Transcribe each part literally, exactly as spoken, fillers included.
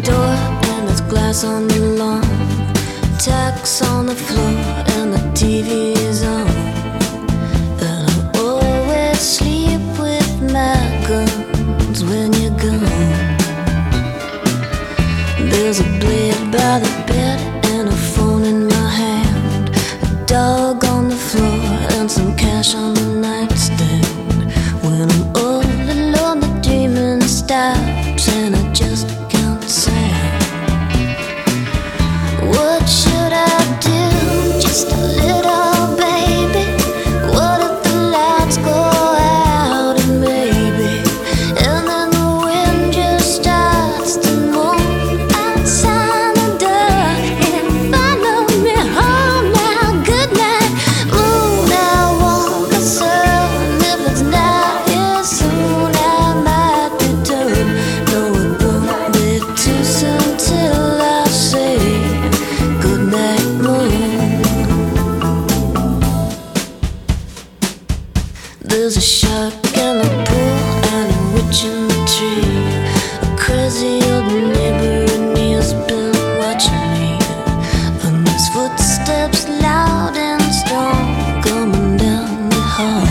door and there's glass on the lawn, tacks on the floor and the T V is on. And I always sleep with my guns when you're gone. There's a blade by the bed and a phone in my hand, a dog on the floor and some cash on the nightstand. When I'm all alone the dreaming stops and I just can't sound. What should I do? Just a little baby. What if the lights go out and maybe, and then the wind just starts to moan outside the door and follow me home now. Good night, moon. I want the sun. If it's not here soon, I might return. No, it won't be too soon till I say good night, moon. There's a shark in the pool and a witch in the tree, a crazy old neighbor and he's been watching me. And his footsteps loud and strong coming down the hall.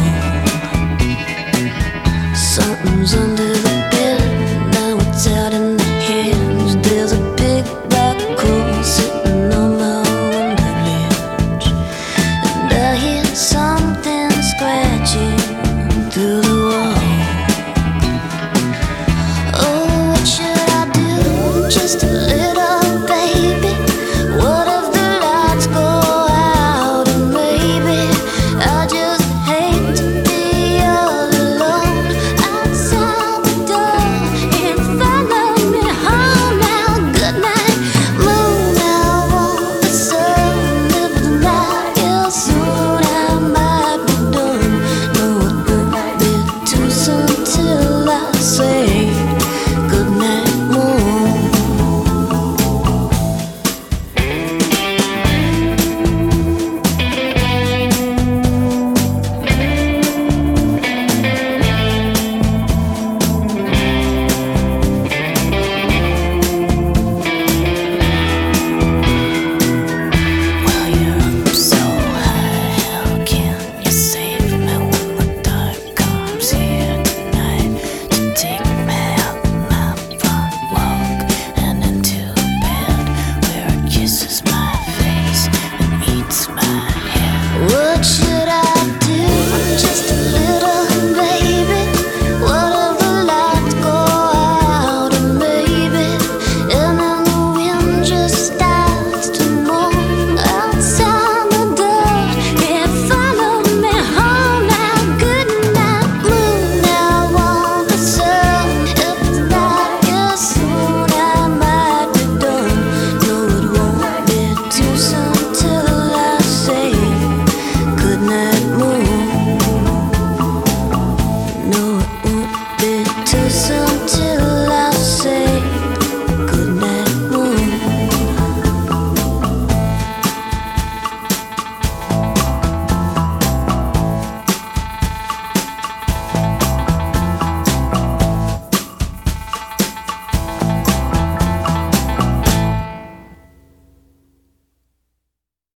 Something's under the bed, now it's out in the hinge. There's a big black hole sitting on my window ledge, and I hear something scratching through the wall. Oh, what should I do? Just a little